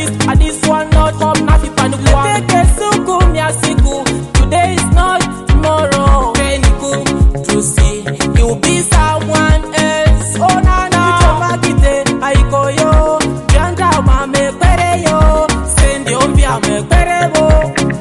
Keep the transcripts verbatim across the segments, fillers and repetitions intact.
this, and this one not from nothing for no one. Take a suku, miasiku. Today is not tomorrow. Peniku, to see you will be someone else. Oh na na, you magite, aiko yo. Janda ma me pere yo. Send you be a me pere bo.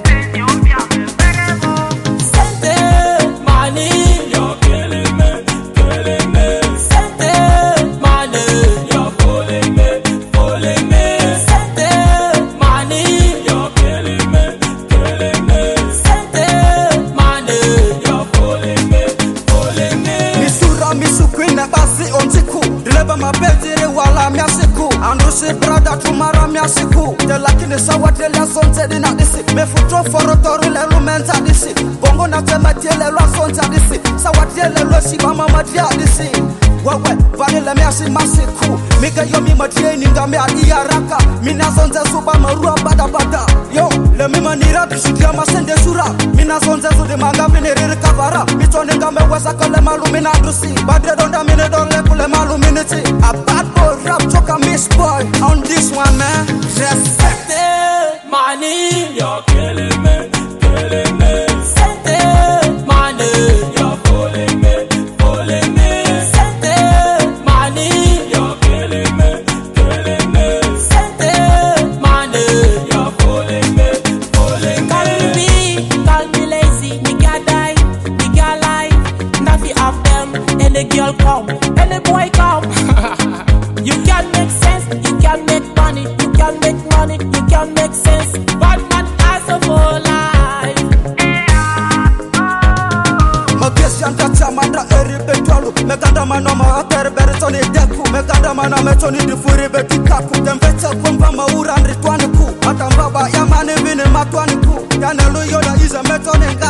Send money, you're killing me, killing me. Send money, you're fooling me, fooling me. Send money, you're killing me, killing me. Send money, you're fooling me, fooling me. Misura misukwina basi ontiku. Deliver my bedire wala miasiku. Anusi brada tumara miasiku. The lakini sawa tele sonte dina disi. Me futro forotori le lumenta disi. Bongo na tema tiele lo sonte disi. Sawa tiele lo shiba mama dia disi. Wewe vani le miasi masiku. Miga yo mi matie ninga me adi araka. Mina sonte suba marua bada bada. Yo le mi manira bishudia masende sura. Mina sonte su de manga vini riri kavara. Mitone nga me wesa kole malumina dusi. Badre donda mine dole kule maluminiti. A bad boy rap choka miss boy. On this one man, just money, You're killing me, killing me. send money, You're fooling me, fooling me. send money, You're killing me, killing me. send money. You're fooling me, fooling me. Call me, call me lazy, me can't die, me can't lie. Nothing of them, any girl come, any boy come. You can make sense, you can make money, you can make money, you can make sense. Bad man has a full life. Magesianta chamanda eri betolu. Meganda manoma atere beretoni deku. Meganda manama toni di furi betikaku. Tempecha kumba maura ndritwani ku. Atambaba ya mani vini matwani ku. Yanelu yoda ize metoni nga.